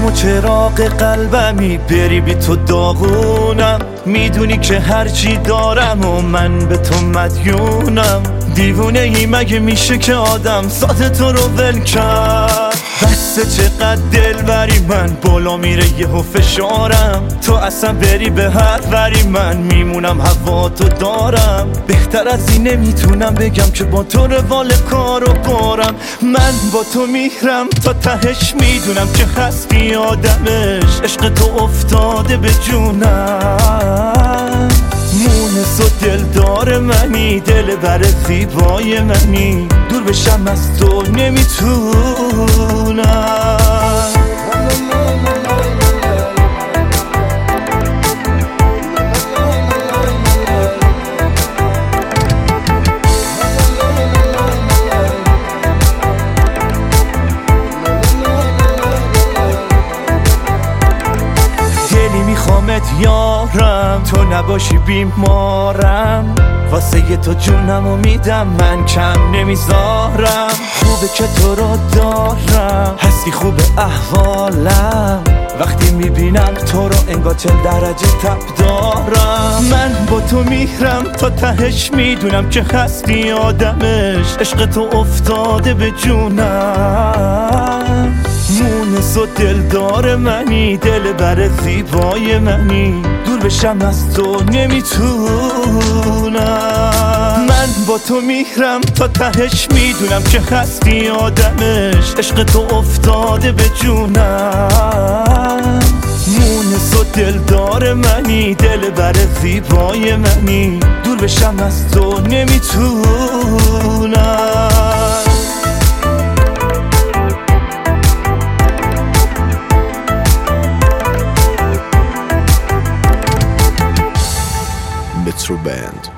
و چراغ قلبمی، بری بی تو داغونم. میدونی که هرچی دارم و من به تو مدیونم. دیوونه ای مگه میشه که آدم ذات تو رو ول کرد؟ بسه چقدر دل بری، من بالا میره یهو فشارم. تو اصلا بری به هر وری، من میمونم هوا تو دارم. بهتر از این نمیتونم بگم که با تو روال کارو بارم. من با تو میرم تا تهش، میدونم که هستی آدمش. عشق تو افتاده به جونم. مونس و دلدار منی، دل بر زیبای منی. دور بشم از تو نمیتونم. میخوامت یارم، تو نباشی بیمارم. واسه تو جونمو میدم، من کم نمیذارم. خوبه که تو رو دارم، هستی خوب احوالم. وقتی میبینم تو رو انگار 40 درجه تب دارم. من با تو میرم تا تهش، میدونم که هستی آدمش. عشق تو افتاده به جونم. مونس و دلدار منی، دل بر زیبای منی. دور بشم از تو نمیتونم. من با تو میرم تا تهش، میدونم که هستی آدمش. عشق تو افتاده به جونم. مونس و دلدار منی، دل بر زیبای منی. دور بشم از تو نمیتونم. Metro Band.